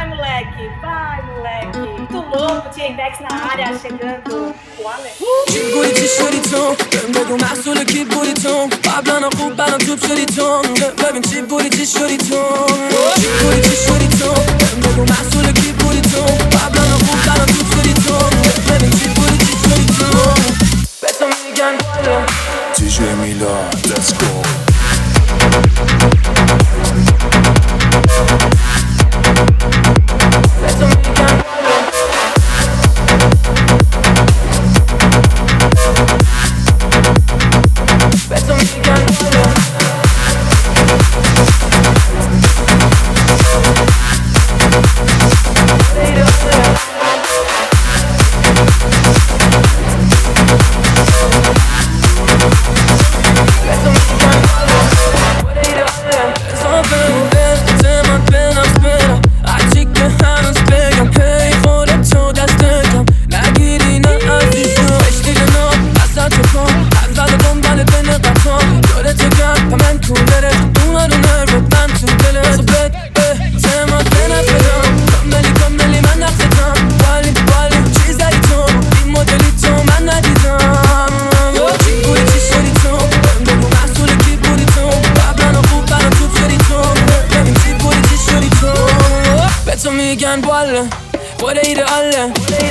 vai, moleque. Muito louco, TMX na área, chegando o Ale. چی شدی تو بگو محصول کی بودی تو قبلا خوب برام توب شدی تو ببین چی بودی چی شدی تو چی شدی تو بگو محصول کی بودی تو قبلا خوب برام توب شدی تو ببین چی بودی چی شدی تو به تو میگن بالا DJ Milan, let's go. میگن بالا بوده ایده آله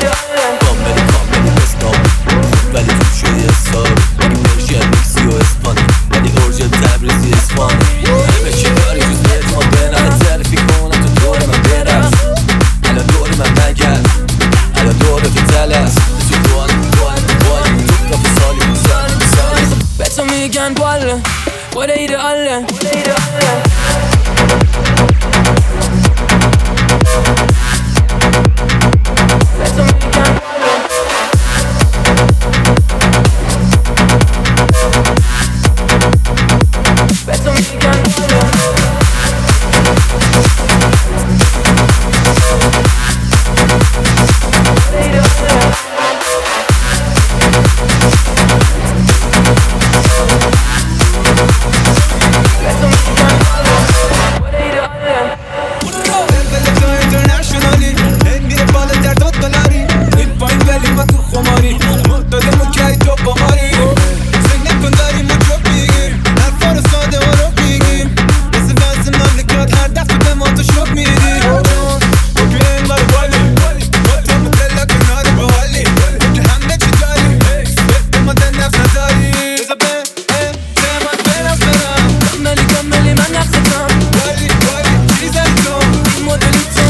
کاملی بستام ولی تو شوی اصحاب اگه پرشین میکسی و اسپانی ولی اورژل تبریزی اسپانی همه چی داری جز اعتماد به نفس تعریفی کنم تو دور من برس الان دور من نگرد الان دور که تلس تو دوان تو کافی سالی به تو میگن بالا بوده ایده آله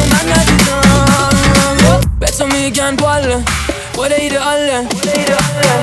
میگن بالا بوده ایده آله